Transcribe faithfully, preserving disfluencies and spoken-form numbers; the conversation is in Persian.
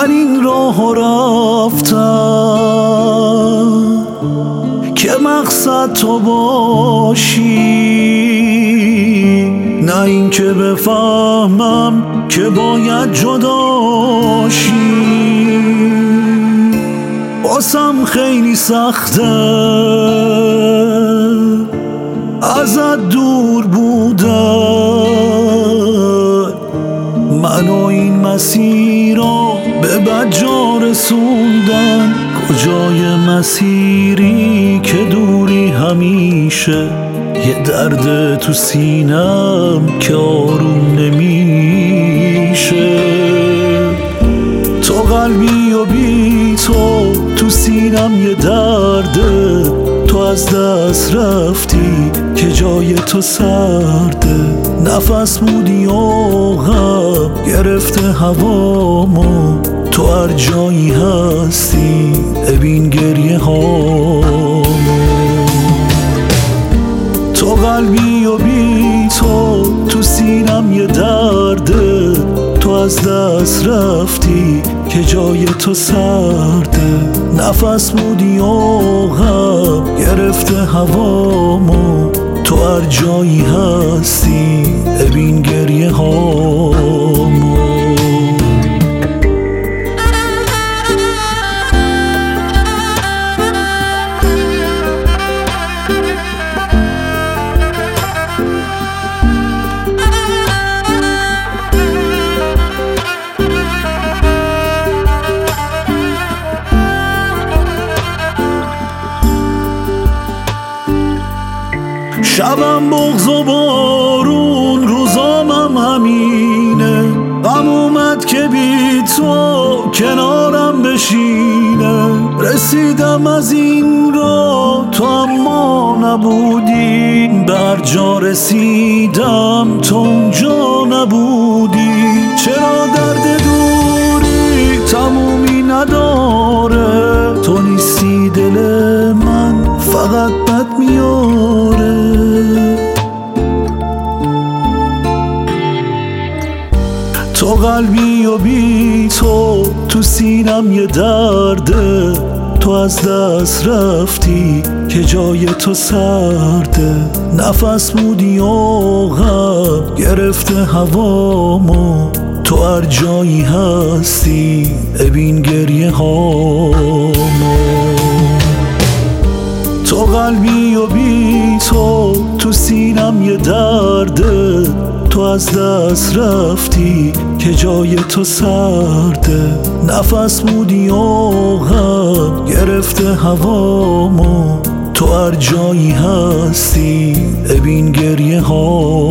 من این راه رفتم که مقصد تو باشی، نه این که بفهمم که باید جداشی. باسم خیلی سخته ازت دور بودن، منو این مسیر رو به بدجا رسوندن. کجای مسیری که دوری همیشه، یه درد تو سینم که آروم نمیشه. تو قلبی و بی تو تو سینم یه درده، تو از دست رفتی که جای تو سرده. نفس بودی و غم گرفته هوامو، تو هر جایی هستی ببین گریه هامو. تو قلبی و بی تو تو سینم یه درده، تو از دست رفتی که جای تو سرده. نفس بودی و غم گرفته هوامو، تو هر جایی هستی ببین گریه هامو. شبم بغض و بارون، روزامم همینه. غم اومد که بی تو کنارم بشینه. رسیدم از این را تو اما نبودی، بر جا رسیدم تو اونجا نبودی. چرا درد دوری تمومی نداره، تو نیستی دل من فقط بد میاره. تو قلبی و بی تو تو سینم یه درده، تو از دست رفتی که جای تو سرده. نفس بودی و غم گرفته هوامو، تو هر جایی هستی ببین گریه هامو. تو قلبی و بی تو تو سینم یه درده، تو از دست رفتی که جای تو سرده. نفس بودی و غم گرفته هوامو، تو هر جایی هستی ببین گریه ها.